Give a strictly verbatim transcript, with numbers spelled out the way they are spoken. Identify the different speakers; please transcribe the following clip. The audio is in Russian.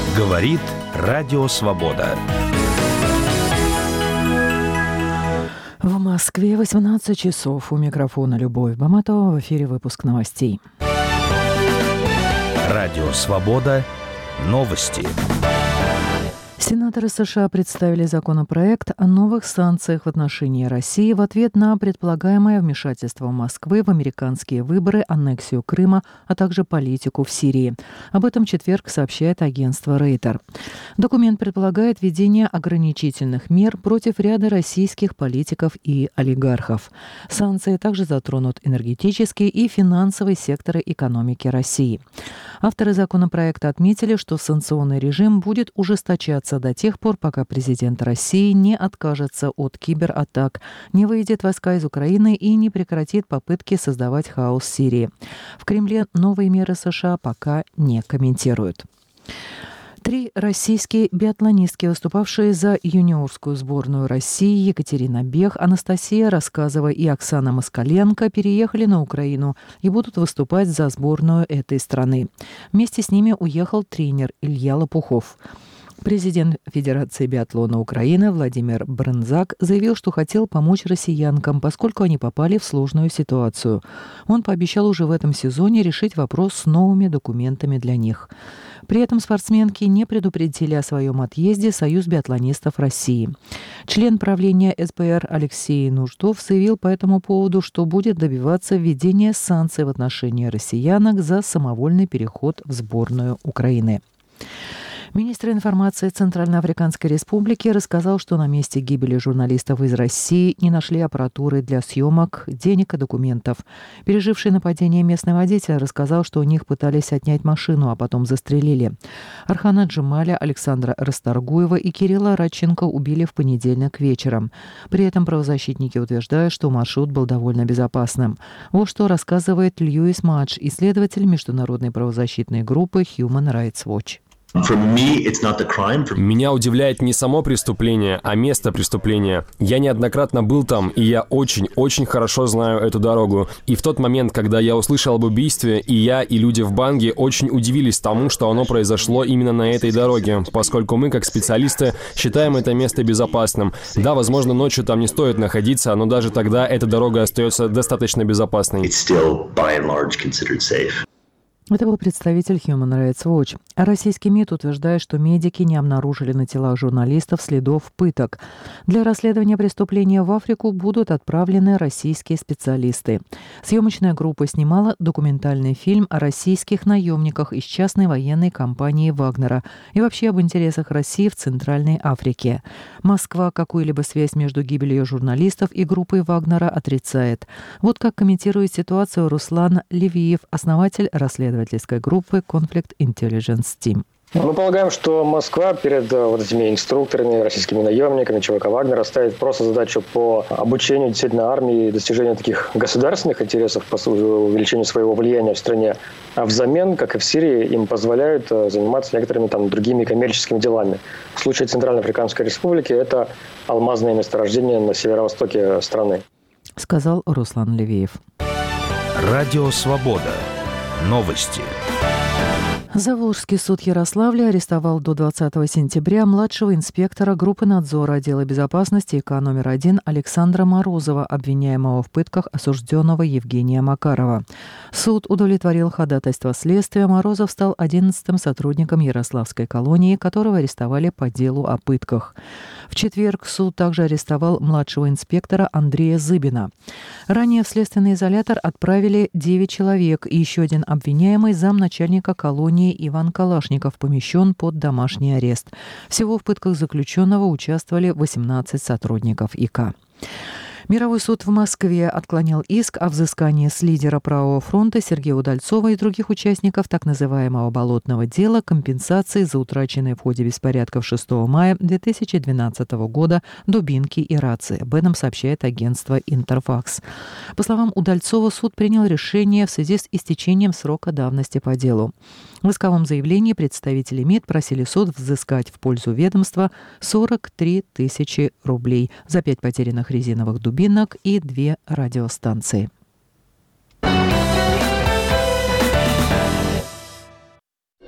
Speaker 1: Говорит Радио Свобода.
Speaker 2: В Москве восемнадцать часов. У микрофона Любовь Баматова. В эфире выпуск новостей.
Speaker 1: Радио Свобода. Новости.
Speaker 2: Сенаторы США представили законопроект о новых санкциях в отношении России в ответ на предполагаемое вмешательство Москвы в американские выборы, аннексию Крыма, а также политику в Сирии. Об этом в четверг сообщает агентство Рейтер. Документ предполагает введение ограничительных мер против ряда российских политиков и олигархов. Санкции также затронут энергетический и финансовый секторы экономики России. Авторы законопроекта отметили, что санкционный режим будет ужесточаться до тех пор, пока президент России не откажется от кибератак, не выведет войска из Украины и не прекратит попытки создавать хаос в Сирии. В Кремле новые меры США пока не комментируют. Три российские биатлонистки, выступавшие за юниорскую сборную России, Екатерина Бех, Анастасия Рассказова и Оксана Москаленко, переехали на Украину и будут выступать за сборную этой страны. Вместе с ними уехал тренер Илья Лопухов. Президент Федерации биатлона Украины Владимир Брынзак заявил, что хотел помочь россиянкам, поскольку они попали в сложную ситуацию. Он пообещал уже в этом сезоне решить вопрос с новыми документами для них. При этом спортсменки не предупредили о своем отъезде Союз биатлонистов России. Член правления эс бэ эр Алексей Нуждов заявил по этому поводу, что будет добиваться введения санкций в отношении россиянок за самовольный переход в сборную Украины. Министр информации Центральноафриканской Республики рассказал, что на месте гибели журналистов из России не нашли аппаратуры для съемок, денег и документов. Переживший нападение местный водитель рассказал, что у них пытались отнять машину, а потом застрелили. Архана Джемаля, Александра Расторгуева и Кирилла Радченко убили в понедельник вечером. При этом правозащитники утверждают, что маршрут был довольно безопасным. Вот что рассказывает Льюис Мадж, исследователь международной правозащитной группы Human Rights Watch.
Speaker 3: Меня удивляет не само преступление, а место преступления. Я неоднократно был там, и я очень-очень хорошо знаю эту дорогу. И в тот момент, когда я услышал об убийстве, и я, и люди в Банге очень удивились тому, что оно произошло именно на этой дороге, поскольку мы, как специалисты, считаем это место безопасным. Да, возможно, ночью там не стоит находиться, но даже тогда эта дорога остается достаточно безопасной.
Speaker 2: Это был представитель Human Rights Watch. Российский МИД утверждает, что медики не обнаружили на телах журналистов следов пыток. Для расследования преступления в Африку будут отправлены российские специалисты. Съемочная группа снимала документальный фильм о российских наемниках из частной военной компании «Вагнера» и вообще об интересах России в Центральной Африке. Москва какую-либо связь между гибелью журналистов и группой «Вагнера» отрицает. Вот как комментирует ситуацию Руслан Левиев, основатель расследования группы Conflict Intelligence Team.
Speaker 4: Мы полагаем, что Москва перед вот этими инструкторами, российскими наемниками ЧВК «Вагнера» ставит просто задачу по обучению действительно армии и достижению таких государственных интересов, по увеличению своего влияния в стране. А взамен, как и в Сирии, им позволяют заниматься некоторыми там другими коммерческими делами. В случае Центральноафриканской Республики это алмазное месторождение на северо-востоке страны.
Speaker 2: Сказал Руслан Левиев.
Speaker 1: Радио Свобода. Новости.
Speaker 2: Заволжский суд Ярославля арестовал до двадцатого сентября младшего инспектора группы надзора отдела безопасности ИК номер один Александра Морозова, обвиняемого в пытках осужденного Евгения Макарова. Суд удовлетворил ходатайство следствия. Морозов стал одиннадцатым сотрудником Ярославской колонии, которого арестовали по делу о пытках. В четверг суд также арестовал младшего инспектора Андрея Зыбина. Ранее в следственный изолятор отправили девять человек, и еще один обвиняемый, замначальника колонии Иван Калашников, помещен под домашний арест. Всего в пытках заключенного участвовали восемнадцать сотрудников ИК. Мировой суд в Москве отклонил иск о взыскании с лидера правого фронта Сергея Удальцова и других участников так называемого «болотного дела» компенсации за утраченные в ходе беспорядков шестого мая две тысячи двенадцатого года дубинки и рации. Об этом сообщает агентство «Интерфакс». По словам Удальцова, суд принял решение в связи с истечением срока давности по делу. В исковом заявлении представители МИД просили суд взыскать в пользу ведомства сорок три тысячи рублей за пять потерянных резиновых дубинок и две радиостанции.